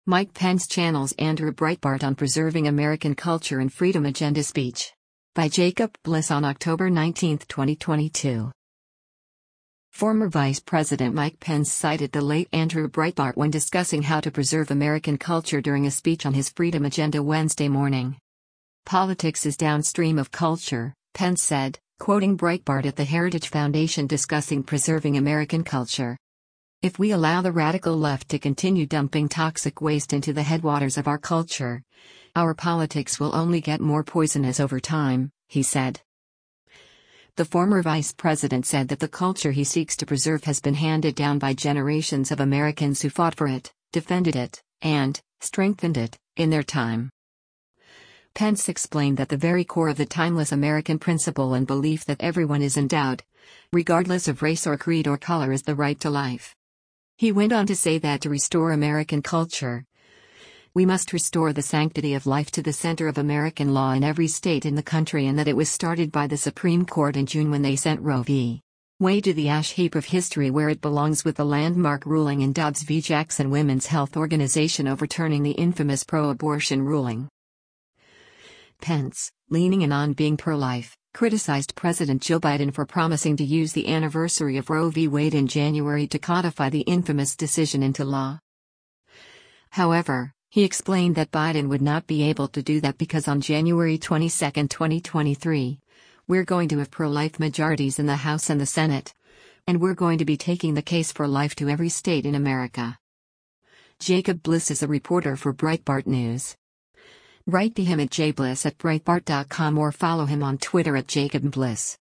Mike Pence channels Andrew Breitbart on preserving American culture and freedom agenda speech. By Jacob Bliss on October 19, 2022. Former Vice President Mike Pence cited the late Andrew Breitbart when discussing how to preserve American culture during a speech on his Freedom Agenda Wednesday morning. "Politics is downstream of culture," Pence said, quoting Breitbart at the Heritage Foundation discussing preserving American culture. "If we allow the radical left to continue dumping toxic waste into the headwaters of our culture, our politics will only get more poisonous over time," he said. The former vice president said that the culture he seeks to preserve has been handed down by generations of Americans who fought for it, defended it, and strengthened it in their time. Pence explained that the very core of the timeless American principle and belief that everyone is endowed, regardless of race or creed or color, is the right to life. He went on to say that to restore American culture, we must restore the sanctity of life to the center of American law in every state in the country, and that it was started by the Supreme Court in June when they sent Roe v. Wade to the ash heap of history where it belongs, with the landmark ruling in Dobbs v. Jackson Women's Health Organization overturning the infamous pro-abortion ruling. Pence, leaning in on being pro-life, criticized President Joe Biden for promising to use the anniversary of Roe v. Wade in January to codify the infamous decision into law. However, he explained that Biden would not be able to do that because on January 22, 2023, we're going to have pro-life majorities in the House and the Senate, and we're going to be taking the case for life to every state in America. Jacob Bliss is a reporter for Breitbart News. Write to him at jbliss@breitbart.com or follow him on Twitter at @JacobBliss.